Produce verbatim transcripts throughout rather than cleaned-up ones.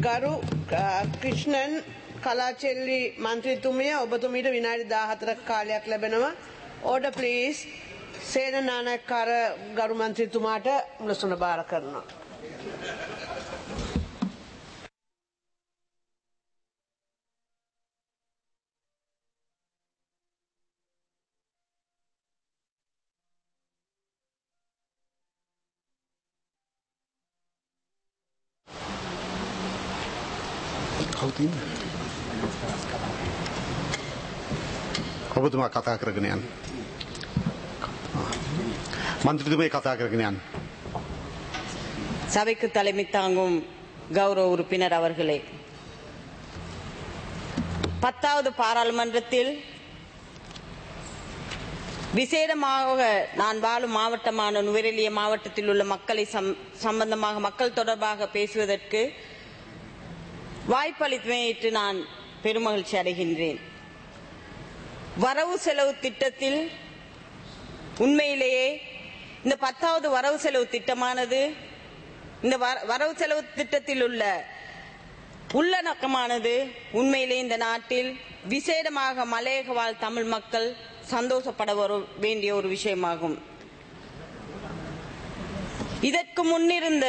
ගරු ක්‍රිෂ්ණන් කලාචෙල්ලි මන්ත්‍රීතුමිය ඔබතුමීට විනාඩි දාහතරක කාලයක් ලැබෙනවා. Order please. සේන නානායක්කාර ගරු මන්ත්‍රීතුමාට මුලසුන බාර කරනවා. ඔබතුමා කතා කරගෙන යන්න. மந்திரித்துமை கதா කරගෙන சபைக்கு தலைமை தாங்கும் கௌரவ உறுப்பினர் அவர்களே, பத்தாவது பாராளுமன்றத்தில் விசேடமாக நான் வாழும் மாவட்டமான நுவரெலியா மாவட்டத்தில் உள்ள மக்களை சம்பந்தமாக மக்கள் தொடர்பாக பேசுவதற்கு வாய்ப்பளித்தமையிட்டு நான் பெருமகிழ்ச்சி அடைகின்றேன். வரவு செலவு திட்டத்தில் உண்மையிலேயே இந்த பத்தாவது வரவு செலவு திட்டமானது இந்த வரவு செலவு திட்டத்தில் உள்ள உள்ளடக்கமானது உண்மையிலே இந்த நாட்டில் விசேடமாக மலையக வாழ் தமிழ் மக்கள் சந்தோஷப்பட வேண்டிய ஒரு விஷயமாகும். இதற்கு முன்னிருந்த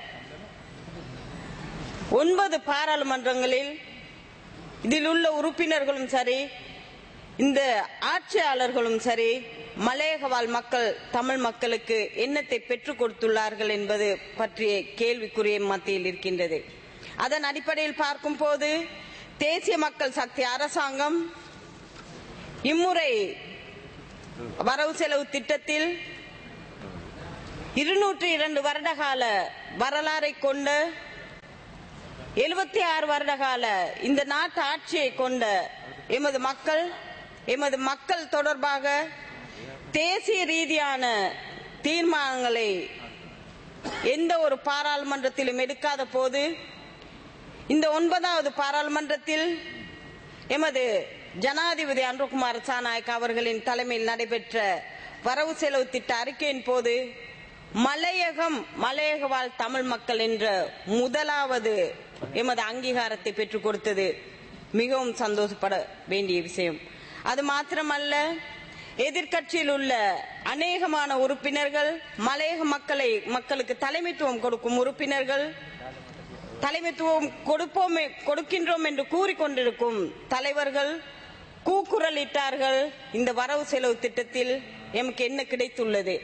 ஒன்பது பாராளுமன்றங்களில் இதில் உள்ள உறுப்பினர்களும் சரி, இந்த ஆட்சியாளர்களும் சரி, மலையக வாழ் மக்கள் தமிழ் மக்களுக்கு என்னத்தை பெற்றுக் கொடுத்துள்ளார்கள் என்பது பற்றிய கேள்விக்குரிய மத்தியில் இருக்கின்றது. அதன் அடிப்படையில் பார்க்கும் போது தேசிய மக்கள் சக்தி அரசாங்கம் இம்முறை வரவு செலவு திட்டத்தில் இருநூற்றி இரண்டு வருடகால வரலாறை கொண்ட எழுபத்தி ஆறு வருடகால இந்த நாட்டு ஆட்சியை கொண்ட எமது மக்கள் எமது மக்கள் தொடர்பாக தேசிய ரீதியான தீர்மானங்களை எந்த ஒரு பாராளுமன்றத்திலும் எடுக்காத போது இந்த ஒன்பதாவது பாராளுமன்றத்தில் எமது ஜனாதிபதி அன்ருகுமார் திசாநாயக்க அவர்களின் தலைமையில் நடைபெற்ற வரவு செலவு திட்ட அறிக்கையின் போது மலையகம் மலையக வாழ் தமிழ் மக்கள் என்ற முதலாவது எமது அங்கீகாரத்தை பெற்றுக் கொடுத்தது மிகவும் சந்தோஷப்பட வேண்டிய விஷயம். அது மாத்திரமல்ல, எதிர்கட்சியில் உள்ள அநேகமான உறுப்பினர்கள், மலையக மக்களை மக்களுக்கு தலைமைத்துவம் கொடுக்கும் உறுப்பினர்கள், தலைமைத்துவம் கொடுப்போம் கொடுக்கின்றோம் என்று கூறிக்கொண்டிருக்கும் தலைவர்கள் கூக்குரலிட்டார்கள். இந்த வரவு செலவு திட்டத்தில் எமக்கு என்ன கிடைத்துள்ளது,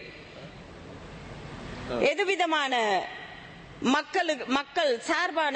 எதுவிதமான மக்களுக்கு மக்கள் சார்பான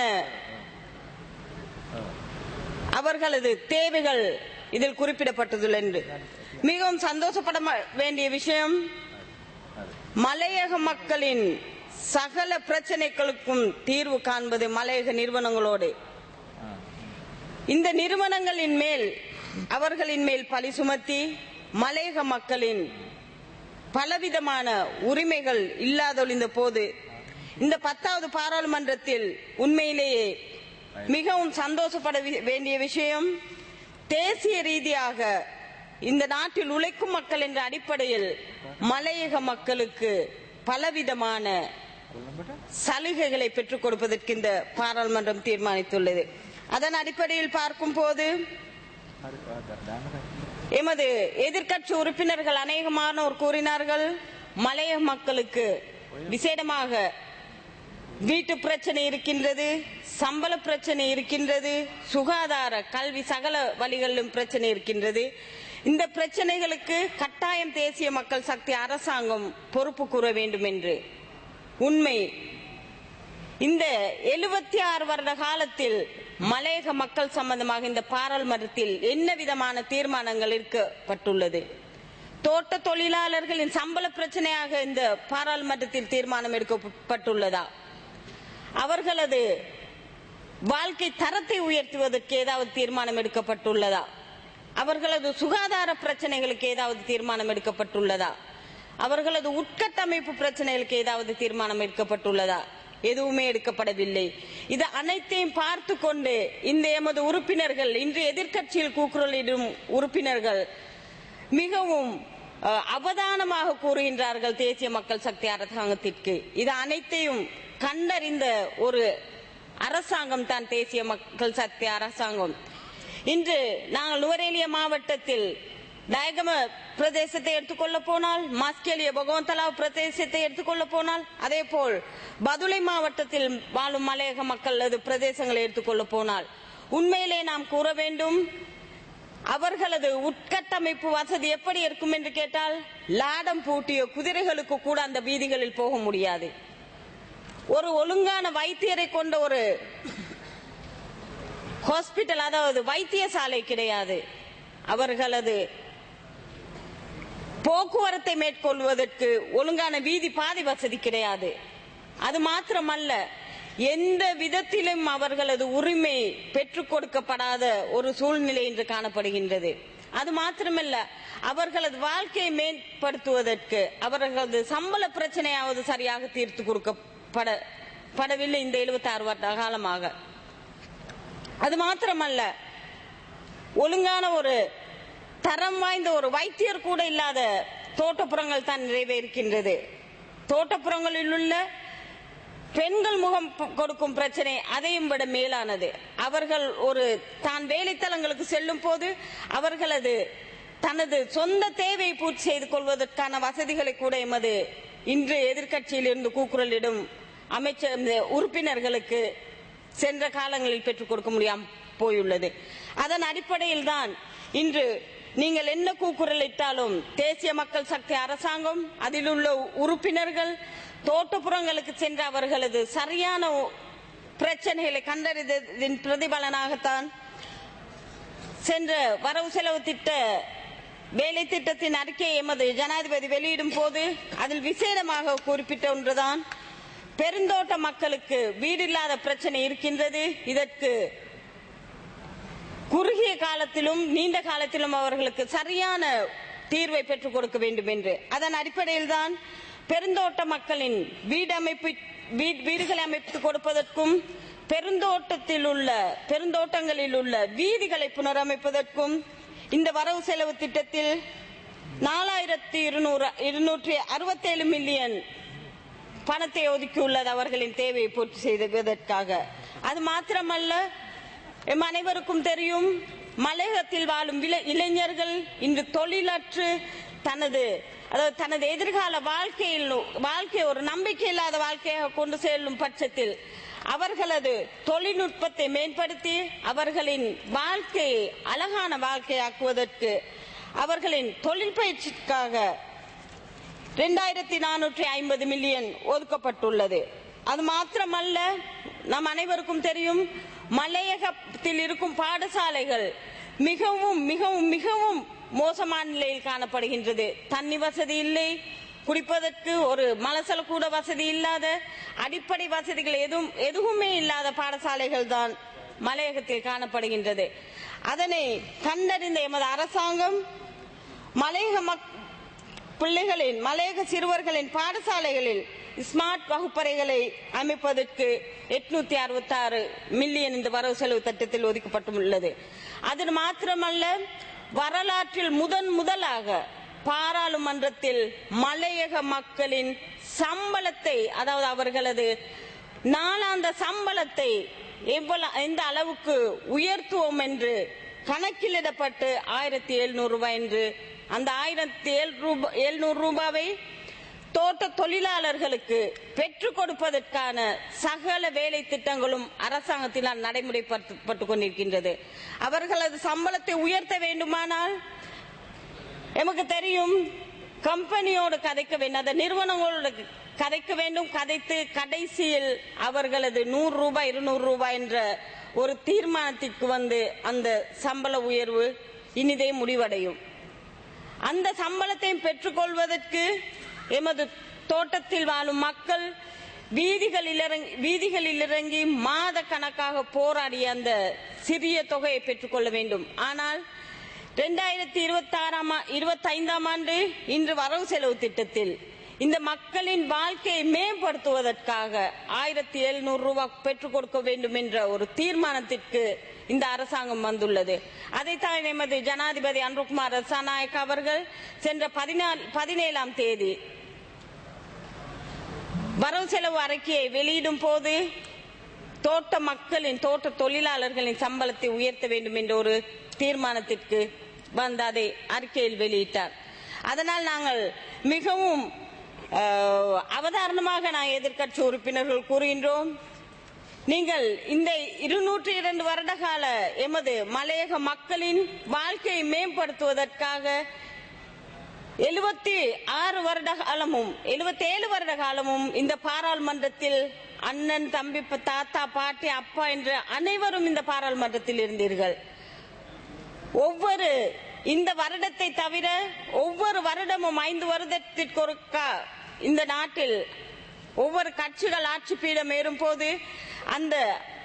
அவர்களது தேவைகள் இதில் குறிப்பிடப்பட்டுள்ளது என்று மிகவும் சந்தோஷப்பட வேண்டிய விஷயம், மலையக மக்களின் சகல பிரச்சனைகளுக்கும் தீர்வு காண்பது மலையக நிறுவனங்களோடு. இந்த நிறுவனங்களின் மேல் அவர்களின் மேல் பழி சுமத்தி மலையக மக்களின் பலவிதமான உரிமைகள் இல்லாதொழிந்த போது இந்த பத்தாவது பாராளுமன்றத்தில் உண்மையிலேயே மிகவும் சந்தோஷப்பட வேண்டிய விஷயம், தேசிய ரீதியாக இந்த நாட்டில் உழைக்கும் மக்கள் என்ற அடிப்படையில் மலையக மக்களுக்கு பலவிதமான சலுகைகளை பெற்றுக் கொடுப்பதற்கு இந்த பாராளுமன்றம் தீர்மானித்துள்ளது. அதன் அடிப்படையில் பார்க்கும் போது எமது எதிர்கட்சி உறுப்பினர்கள் அநேகமானோர் கூறினார்கள், மலையக மக்களுக்கு விசேடமாக வீட்டு பிரச்சனை இருக்கின்றது, சம்பள பிரச்சனை இருக்கின்றது, சுகாதார கல்வி சகல வழிகளிலும் பிரச்சனை இருக்கின்றது. இந்த பிரச்சனைகளுக்கு கட்டாயம் தேசிய மக்கள் சக்தி அரசாங்கம் பொறுப்பு கூற வேண்டும் என்று. உண்மை, இந்த எழுபத்தி ஆறு வருட காலத்தில் மலையக மக்கள் சம்பந்தமாக இந்த பாராளுமன்றத்தில் என்ன விதமான தீர்மானங்கள் எடுக்கப்பட்டுள்ளது? தோட்ட தொழிலாளர்களின் சம்பள பிரச்சனையாக இந்த பாராளுமன்றத்தில் தீர்மானம் எடுக்கப்பட்டுள்ளதா? அவர்களது வாழ்க்கை தரத்தை உயர்த்துவதற்கு ஏதாவது தீர்மானம் எடுக்கப்பட்டுள்ளதா? அவர்களது சுகாதார பிரச்சனைகளுக்கு ஏதாவது தீர்மானம் எடுக்கப்பட்டுள்ளதா? அவர்களது உட்கட்டமைப்பு பிரச்சனைகளுக்கு ஏதாவது தீர்மானம் எடுக்கப்பட்டுள்ளதா? எதுவுமே எடுக்கப்படவில்லை. இது அனைத்தையும் பார்த்து கொண்டு இந்த எமது உறுப்பினர்கள், இன்று எதிர்கட்சியில் கூக்குரலிடும் உறுப்பினர்கள் மிகவும் அவதானமாக கூறுகின்றார்கள் தேசிய மக்கள் சக்தி அரசாங்கத்திற்கு. இது அனைத்தையும் கண்டறிந்த ஒரு அரசாங்கம் தான் தேசிய மக்கள் சக்தி அரசாங்கம். இன்று நாங்கள் நுவரேலியா மாவட்டத்தில் டயகம பிரதேசத்தை எடுத்துக்கொள்ள போனால், மாஸ்கேலிய பகவந்தலாவ் பிரதேசத்தை எடுத்துக்கொள்ள போனால், அதே போல் பதுளை மாவட்டத்தில் வாழும் மலையக மக்களது பிரதேசங்களை எடுத்துக்கொள்ள போனால், உண்மையிலே நாம் கூற வேண்டும், அவர்களது உட்கட்டமைப்பு வசதி எப்படி இருக்கும் என்று கேட்டால், லாடம் பூட்டிய குதிரைகளுக்கு கூட அந்த வீதிகளில் போக முடியாது. ஒரு ஒழுங்கான வைத்தியரை கொண்ட ஒரு ஹாஸ்பிட்டல், அதாவது வைத்தியசாலை கிடையாது. அவர்களது போக்குவரத்தை மேற்கொள்வதற்கு ஒழுங்கான வீதி பாதை வசதி கிடையாது. அது மாத்திரமல்ல, எந்த விதத்திலும் அவர்களது உரிமை பெற்றுக் கொடுக்கப்படாத ஒரு சூழ்நிலை என்று காணப்படுகின்றது. அது மாத்திரமல்ல, அவர்களது வாழ்க்கையை மேம்படுத்துவதற்கு அவர்களது சம்பள பிரச்சனையாவது சரியாக தீர்த்து கொடுக்கப்படவில்லை இந்த எழுபத்தி ஆறு வருட காலமாக. அது மாத்திரமல்ல, ஒழுங்கான ஒரு தரம் வாய்ந்த ஒரு வைத்தியர் கூட இல்லாத தோட்டப்புறங்கள் தான் நிறைவே இருக்கின்றது. தோட்டப்புறங்களில் உள்ள பெண்கள் முகம் கொடுக்கும் பிரச்சனை அதையும் விட மேலானது. அவர்கள் ஒரு தான் வேலைத்தலங்களுக்கு செல்லும் போது அவர்களது தனது சொந்த தேவையை பூர்த்தி செய்து கொள்வதற்கான வசதிகளை கூட எமது இன்று எதிர்கட்சியில் இருந்து கூக்குரலிடும் அமைச்சர் உறுப்பினர்களுக்கு சென்ற காலங்களில் பெற்றுக் கொடுக்க முடியாமல் போயுள்ளது. அதன் அடிப்படையில் தான் இன்று நீங்கள் என்ன கூக்குரலிட்டாலும் தேசிய மக்கள் சக்தி அரசாங்கம், அதில் உள்ள உறுப்பினர்கள் தோட்டப்புறங்களுக்கு சென்ற அவர்களது சரியான பிரச்சனைகளை கண்டறிந்ததின் பிரதிபலனாகத்தான் சென்ற வரவு செலவு திட்ட வேலை திட்டத்தின் அறிக்கையை எமது ஜனாதிபதி வெளியிடும் போது அதில் விசேடமாக குறிப்பிட்ட ஒன்றுதான், பெருந்தோட்ட மக்களுக்கு வீடில்லாத பிரச்சனை இருக்கின்றது. இதற்கு குறுகிய காலத்திலும் நீண்ட காலத்திலும் அவர்களுக்கு சரியான தீர்வை பெற்றுக் கொடுக்க வேண்டும் என்று. அதன் அடிப்படையில் தான் பெருந்தோட்ட மக்களின் வீடு அமைப்பு வீடுகளை அமைத்து கொடுப்பதற்கும், பெருந்தோட்டத்தில் உள்ள பெருந்தோட்டங்களில் உள்ள வீதிகளை புனரமைப்பதற்கும் இந்த வரவு செலவு திட்டத்தில் நாலாயிரத்தி இருநூறு இருநூற்றி அறுபத்தி ஏழு மில்லியன் பணத்தை ஒதுக்கியுள்ளது அவர்களின் தேவையை பூர்த்தி செய்வதற்காக. அது மாத்திரமல்ல, எம் அனைவருக்கும் தெரியும், மலையகத்தில் வாழும் இளைஞர்கள் இன்று தொழிலற்று தனது அதாவது தனது எதிர்கால வாழ்க்கையில் வாழ்க்கை ஒரு நம்பிக்கை இல்லாத வாழ்க்கையாக கொண்டு செல்லும் பட்சத்தில் அவர்களது தொழில்நுட்பத்தை மேம்படுத்தி அவர்களின் வாழ்க்கையை அழகான வாழ்க்கையாக்குவதற்கு அவர்களின் தொழில் பயிற்சிக்காக இரண்டாயிரத்தி நானூற்றி ஐம்பது மில்லியன் ஒதுக்கப்பட்டுள்ளது. அது மாத்திரமல்ல, நம் அனைவருக்கும் தெரியும், மலையகத்தில் இருக்கும் பாடசாலைகள் மிகவும் மிகவும் மிகவும் மோசமான நிலையில் காணப்படுகின்றது. தண்ணி வசதி இல்லை, குடிப்பதற்கு ஒரு மலசல கூட வசதி இல்லாத, அடிப்படை வசதிகள் எதுவும் எதுவுமே இல்லாத பாடசாலைகள் தான் மலையகத்தில் காணப்படுகின்றது. அதனை கண்டறிந்த எமது அரசாங்கம் மலையக பிள்ளைகளின் மலையக சிறுவர்களின் பாடசாலைகளில் ஸ்மார்ட் வகுப்பறைகளை அமைப்பதற்கு எட்நூத்தி அறுபத்தி ஆறு மில்லியன் இந்த வரவு செலவு திட்டத்தில் ஒதுக்கப்பட்டுள்ளது. அது மாத்திரமல்ல, வரலாற்றில் முதன் முதலாக பாராளுமன்றத்தில் மலையக மக்களின் சம்பளத்தை, அதாவது அவர்களது நாளாந்த சம்பளத்தை எவ்வளவு எந்த அளவுக்கு உயர்த்துவோம் என்று கணக்கிலிடப்பட்டு ஆயிரத்தி எழுநூறு ரூபாய் என்று அந்த ஆயிரத்தி எழுநூறு ரூபாவை தோட்ட தொழிலாளர்களுக்கு பெற்றுக் கொடுப்பதற்கான சகல வேலை திட்டங்களும் அரசாங்கத்தினால் நடைமுறைப்படுத்தப்பட்டுக் கொண்டிருக்கின்றது. அவர்களது சம்பளத்தை உயர்த்த வேண்டுமானால் எமக்கு தெரியும், கம்பெனியோடு கதைக்க வேண்டும், அந்த நிறுவனங்களோடு கதைக்க வேண்டும். கதைத்து கடைசியில் அவர்களது நூறு ரூபாய் இருநூறு ரூபாய் என்ற ஒரு தீர்மானத்திற்கு வந்து அந்த சம்பள உயர்வு இனிதே முடிவடையும். அந்த சம்பளத்தையும் பெற்றுக்கொள்வதற்கு எமது தோட்டத்தில் வாழும் மக்கள் வீதிகளில் இறங்கி வீதிகளில் இறங்கி மாத கணக்காக போராடிய அந்த சிறிய தொகையை பெற்றுக்கொள்ள வேண்டும். ஆனால் இரண்டாயிரத்தி இருபத்தி ஆறாம் இருபத்தி ஐந்தாம் ஆண்டு இன்று வரவு செலவு திட்டத்தில் இந்த மக்களின் வாழ்க்கையை மேம்படுத்துவதற்காக ஆயிரத்தி எழுநூறு ரூபாய் பெற்றுக் கொடுக்க வேண்டும் என்ற ஒரு தீர்மானத்திற்கு இந்த அரசாங்கம் வந்துள்ளது. அதைத்தான் எமது ஜனாதிபதி அன்ருகுமார் ரசாநாயக்க அவர்கள் சென்ற பதினேழாம் தேதி வரவு செலவு அறிக்கையை வெளியிடும் போது தோட்ட மக்களின் தோட்ட தொழிலாளர்களின் சம்பளத்தை உயர்த்த வேண்டும் என்ற ஒரு தீர்மானத்திற்கு வந்து அதை அறிக்கையில் வெளியிட்டார். அதனால் நாங்கள் மிகவும் அவதாரணமாக நான் எதிர்க்கட்சி உறுப்பினர்கள் கூறுகின்றோம், நீங்கள் இந்த இருநூற்றி இரண்டு வருட கால எமது மலையக மக்களின் வாழ்க்கையை மேம்படுத்துவதற்காக எழுபத்தி ஆறு வருட காலமும் எழுபத்தி ஏழு வருட காலமும் இந்த பாராளுமன்றத்தில் அண்ணன், தம்பி, தாத்தா, பாட்டி, அப்பா என்ற அனைவரும் இந்த பாராளுமன்றத்தில் இருந்தீர்கள். ஒவ்வொரு இந்த வருடத்தை தவிர ஒவ்வொரு வருடமும் ஐந்து வருடத்திற்கு ஒருக்கா இந்த நாட்டில் ஒவ்வொரு கட்சிகள் ஆட்சி பீடம் ஏறும் போது அந்த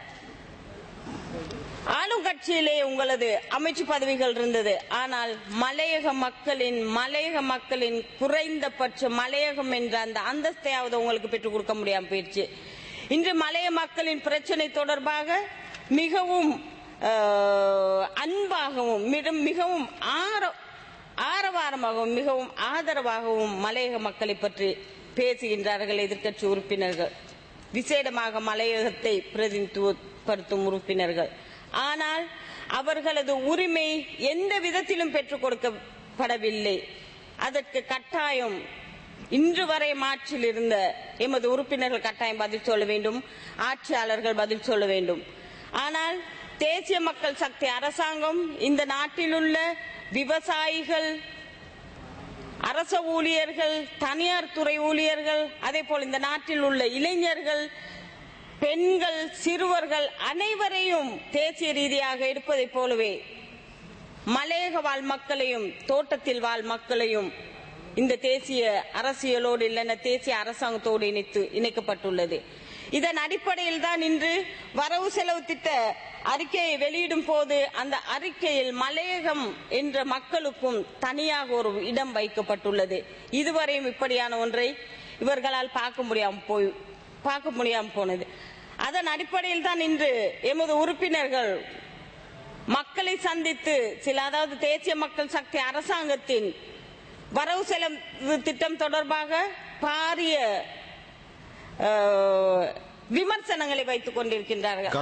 ஆளும் கட்சியிலே உங்களது அமைச்சு பதவிகள் இருந்தது. ஆனால் மலையக மக்களின் மலையக மக்களின் குறைந்தபட்ச மலையகம் என்ற அந்த அந்தஸ்தையாவது உங்களுக்கு பெற்றுக் கொடுக்க முடியாம போயிடுச்சு. இன்று மலைய மக்களின் பிரச்சனை தொடர்பாக மிகவும் அன்பாகவும் மிகவும் ஆரவாரமாகவும் மிகவும் ஆதரவாகவும் மலையக மக்களை பற்றி பேசுகின்றார்கள் எதிர்க்கட்சி உறுப்பினர்கள், விசேடமாக மலையகத்தை பிரதிநிதித்துவப்படுத்தும் உறுப்பினர்கள். ஆனால் அவர்களது உரிமை எந்த விதத்திலும் பெற்றுக் கொடுக்கப்படவில்லை. அதற்கு கட்டாயம் இன்று வரை ஆட்சியில் இருந்த எமது உறுப்பினர்கள் கட்டாயம் பதில் சொல்ல வேண்டும், ஆட்சியாளர்கள் பதில் சொல்ல வேண்டும். ஆனால் தேசிய மக்கள் சக்தி அரசாங்கம் இந்த நாட்டில் உள்ள விவசாயிகள், அரச ஊழியர்கள், தனியார் துறை ஊழியர்கள், அதே போல் இந்த நாட்டில் உள்ள இளைஞர்கள், பெண்கள், சிறுவர்கள் அனைவரையும் தேசிய ரீதியாக இருப்பதை போலவே மலையக வாழ் மக்களையும் தோட்டத்தில் வாழ் மக்களையும் இந்த தேசிய அரசியலோடு இல்லைன்னா தேசிய அரசாங்கத்தோடு இணைத்து இணைக்கப்பட்டுள்ளது. இதன் அடிப்படையில் தான் இன்று வரவு செலவு திட்ட அறிக்கையை வெளியிடும் போது அந்த அறிக்கையில் மலையகம் என்ற மக்களுக்கும் தனியாக ஒரு இடம் வைக்கப்பட்டுள்ளது. இதுவரையும் இப்படியான ஒன்றை இவர்களால் பார்க்க முடியாம போய் பார்க்க முடியாம போனது. அதன் அடிப்படையில் தான் இன்று எமது உறுப்பினர்கள் மக்களை சந்தித்து சில அதாவது தேசிய மக்கள் சக்தி அரசாங்கத்தின் வரவு செலவு திட்டம் தொடர்பாக பாரிய விமர்சனங்களை வைத்துக் கொண்டிருக்கின்றார்கள்.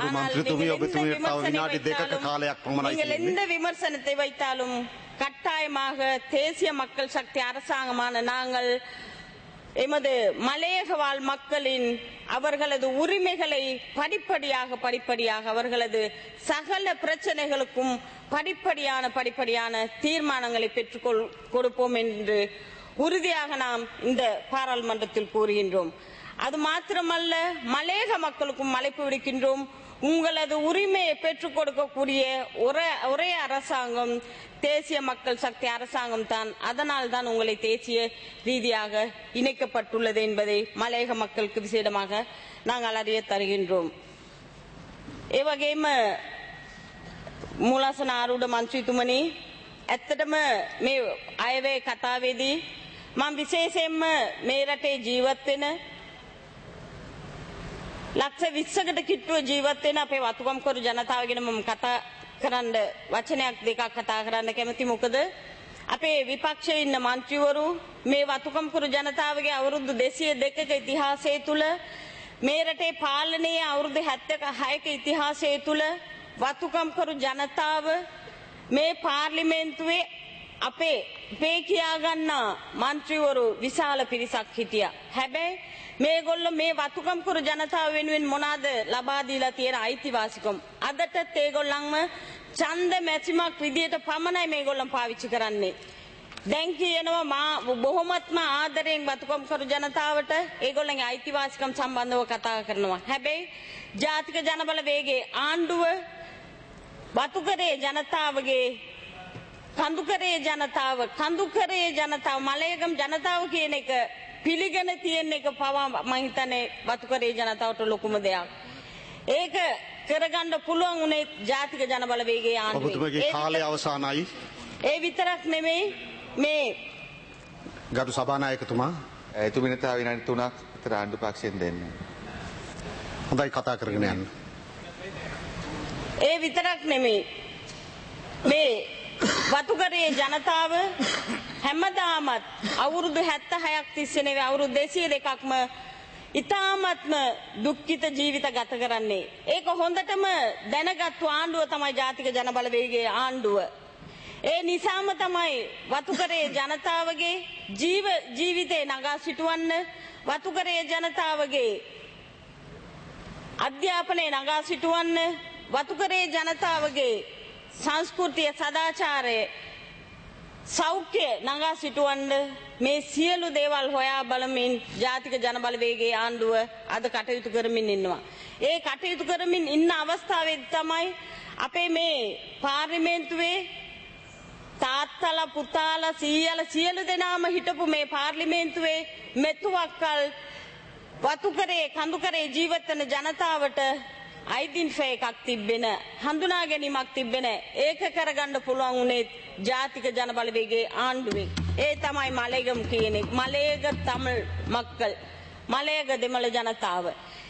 நீங்கள் எந்த விமர்சனத்தை வைத்தாலும் கட்டாயமாக தேசிய மக்கள் சக்தி அரசாங்கமான நாங்கள் எமது மலையக வாழ் மக்களின் அவர்களது உரிமைகளை படிப்படியாக படிப்படியாக அவர்களது சகல பிரச்சனைகளுக்கும் படிப்படியான படிப்படியான தீர்மானங்களை பெற்றுக் கொடுப்போம் என்று உறுதியாக நாம் இந்த பாராளுமன்றத்தில் கூறுகின்றோம். அது மாத்திரமல்ல, மலையக மக்களுக்கும் அழைப்பு விடுக்கின்றோம். உங்களது உரிமையை பெற்றுக் கொடுக்கக்கூடிய ஒரே ஒரே அரசாங்கம் தேசிய மக்கள் சக்தி அரசாங்கம் தான். அதனால் தான் உங்களை தேசிய ரீதியாக இணைக்கப்பட்டுள்ளது என்பதை மலையக மக்களுக்கு விசேடமாக நாங்கள் அறிய தருகின்றோம். ඒවගේම මූලාසන ආරූඪ මන්ත්‍රීතුමනි, ඇත්තටම මේ අයවැය කතාවේදී මම විශේෂයෙන්ම මේ රටේ ජීවත් වෙන ලක්ෂ විස්සකට කිට්ටුව ජීවත් වෙන අපේ වතුකම්කරු ජනතාව ගැන මම කතා කරන්න වචනයක් දෙකක් කතා කරන්න කැමති. මොකද අපේ විපක්ෂයේ ඉන්න මන්ත්‍රීවරු මේ වතුකම්කරු ජනතාවගේ අවුරුදු දෙසිය දෙකක ඉතිහාසය තුල මේ රටේ පාලනයේ අවුරුදු හැත්තක හයක ඉතිහාසය තුල වතුකම්කරු ජනතාව මේ පාර්ලිමේන්තුවේ අපේ පේ කියා ගන්න මන්ත්‍රීවරු විශාල පිරිසක් හිටියා. හැබැයි මේගොල්ලෝ මේ වතුකම්කරු ජනතාව වෙනුවෙන් මොනවාද ලබා දීලා තියෙන අයිතිවාසිකම්? අදටත් ඒගොල්ලන්ම ඡන්ද මැසිමක් විදියට පමණයි මේගොල්ලන් පාවිච්චි කරන්නේ. දැන් කියනවා මා බොහොමත්ම ආදරයෙන් වතුකම්කරු ජනතාවට ඒගොල්ලන්ගේ අයිතිවාසිකම් සම්බන්ධව කතා කරනවා. හැබැයි ජාතික ජනබල වේගයේ ආණ්ඩුව වතුකරේ ජනතාවගේ කඳුකරේ ජනතාව කඳුකරේ ජනතාව මලයගම් ජනතාව කියන එක පිළිගෙන තියෙන එක පවා මම හිතන්නේ වතුකරේ ජනතාවට ලොකුම දෙයක්. ඒක කරගන්න පුළුවන් උනේ ජාතික ජනබල වේගයේ ආණ්ඩුවේ. ඔබතුමගේ කාලය අවසానයි. ඒ විතරක් නෙමෙයි මේ ගරු සභානායකතුමා එතුමිනට විනාඩි තුනක් විතර ආණ්ඩු පක්ෂයෙන් දෙන්න. හොඳයි, කතා කරගෙන යන්න. ඒ විතරක් නෙමෙයි මේ වතුකරේ ජනතාව හැමදාමත් අවුරුදු හැත්තෑ හයක් තිස්සේ නෙවෙයි අවුරුදු දෙසිය දෙකක්ම ඉතාමත්ම දුක්ඛිත ජීවිත ගත කරන්නේ. ඒක හොඳටම දැනගත්තු ආණ්ඩුව තමයි ජාතික ජනබලවේගයේ ආණ්ඩුව. ඒ නිසාම තමයි වතුකරේ ජනතාවගේ ජීව ජීවිතේ නගා සිටවන්න, වතුකරේ ජනතාවගේ අධ්‍යාපනය නගා සිටවන්න, වතුකරේ ජනතාවගේ සංස්කෘතිය, සදාචාරය, සෞඛ්‍ය නගා සිටවන්න මේ සියලු දේවල් හොයා බලමින් ජාතික ජනබලවේගයේ ආණ්ඩුව අද කටයුතු කරමින් ඉන්නවා. ඒ කටයුතු කරමින් ඉන්න අවස්ථාවේදී තමයි අපේ මේ පාර්ලිමේන්තුවේ තාත්තලා පුතාලා සීයලා සියලු දෙනාම හිටපු මේ පාර්ලිමේන්තුවේ මෙතුවක්කල් වතුකරේ කඳුකරේ ජීවත් වෙන ජනතාවට අයිඩෙන්ටිෆයි එකක් තිබෙන, හඳුනා ගැනීමක් තිබෙන, ඒක කරගන්න පුළුවන් උනේ ජාතික ජනබලවේගයේ ආණ්ඩුවෙන්. ඒ තමයි මලේගම් කියන්නේ. මලේග තමිழ் மக்கள், මලේග දෙමළ ජනතාව.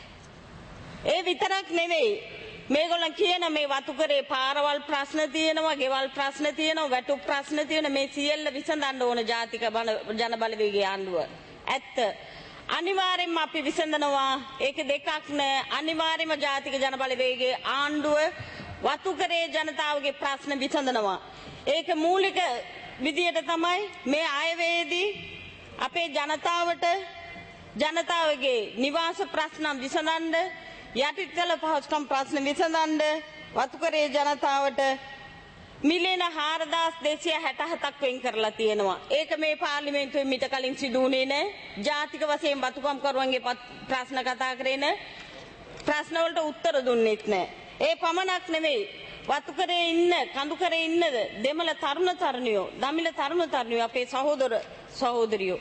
ඒ විතරක් නෙවෙයි, මේගොල්ලන් කියන මේ වතුකරේ පාරවල් ප්‍රශ්න තියෙනවා, ගෙවල් ප්‍රශ්න තියෙනවා, වැටුප් ප්‍රශ්න තියෙනවා, මේ සියල්ල විසඳන්න ඕන ජාතික ජනබලවේගයේ ආණ්ඩුව. ඇත්ත. අනිවාර්යෙන්ම අපි විසඳනවා. ඒක දෙකක් නෑ. අනිවාර්යෙන්ම ජාතික ජනබලවේගයේ ආණ්ඩුව වතුකරේ ජනතාවගේ ප්‍රශ්න විසඳනවා. ඒක මූලික විදියට තමයි මේ අයවැයේදී අපේ ජනතාවට ජනතාවගේ නිවාස ප්‍රශ්න විසඳන්න, යටිතල පහසුකම් ප්‍රශ්න විසඳන්න වතුකරේ ජනතාවට මිලියන හාරදාස් දෙසිය හැට හතක් වෙන් කරලා තියෙනවා. ඒක මේ පාර්ලිමේන්තුවේ මිට කලින් සිදු වුණේ නැහැ. ජාතික වශයෙන් වතුකම් කරුවන්ගේ ප්‍රශ්න කතා කරේ නැහැ. ප්‍රශ්න වලට උත්තර දුන්නෙත් නැහැ. ඒ පමණක් නෙවෙයි, වතුකරේ ඉන්න, කඳුකරේ ඉන්න දෙමළ තරුණ තරුණියෝ, දමිළ තරුණ තරුණියෝ, අපේ සහෝදර සහෝදරියෝ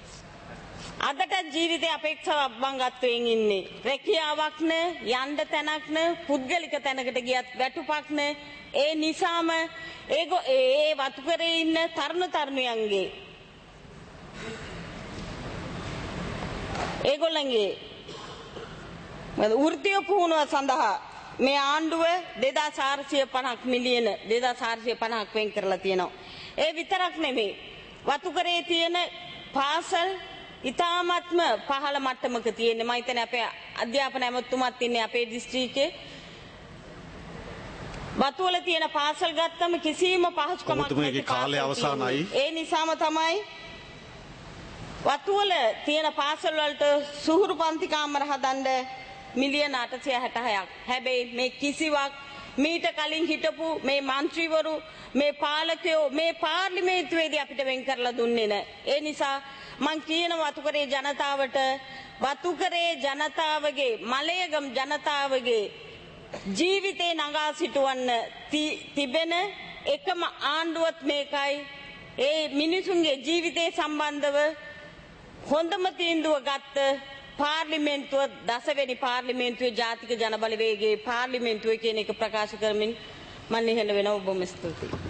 අදට ජීවිතේ අපේක්ෂා අභංගත්වයෙන් ඉන්නේ. රැකියාවක් නැහැ, යන්න තැනක් නැහැ, පුද්ගලික තැනකට ගියත් වැටුපක් නැහැ. ඒ නිසාම ඒගො ඒ වතුකරේ ඉන්න තරුණ තරුණියන්ගේ ඒගොල්ලන්ගේ වෘත්තීය පුහුණුව සඳහා මේ ආණ්ඩුව දෙදාස් හාරසිය පනහක් මිලියන දෙදාස් හාරසිය පනහක් වෙන් කරලා තියෙනවා. ඒ විතරක් නෙමෙයි, වතුකරේ තියෙන පාසල් ඉතාමත්ම පහළ මට්ටමක තියෙන්නේ. මම හිතන්නේ අපේ අධ්‍යාපන ඇමතුමත් ඉන්නේ අපේ දිස්ත්‍රික්කේ. වතුවල තියෙන පාසල් ගත්තම කිසිම පහසුකමක් ඔබතුමගේ කාලය අවසానයි. ඒ නිසාම තමයි වතුවල තියෙන පාසල් වලට සුහුරු පන්ති කාමර හදන්න මිලියන අටසිය හැටහයක්. හැබැයි මේ කිසිවක් මීට කලින් හිටපු මේ മന്ത്രിවරු, මේ පාලකයෝ මේ පාර්ලිමේන්තුවේදී අපිට වෙන් කරලා දුන්නේ නැහැ. ඒ නිසා මං කියන වතුකරේ ජනතාවට, වතුකරේ ජනතාවගේ, මලයගම් ජනතාවගේ ජීවිතේ නගා සිටවන්න තිබෙන එකම ආණ්ඩුවත් මේකයි. ඒ මිනිසුන්ගේ ජීවිතේ සම්බන්ධව හොඳම තීන්දුව ගත්ත පාර්ලිමේන්තුව දසවෙනි පාර්ලිමේන්තුවේ ජාතික ජනබලවේගයේ පාර්ලිමේන්තුව කියන එක ප්‍රකාශ කරමින් මම නිහඬ වෙනවා. ඔබම ස්තුතියි.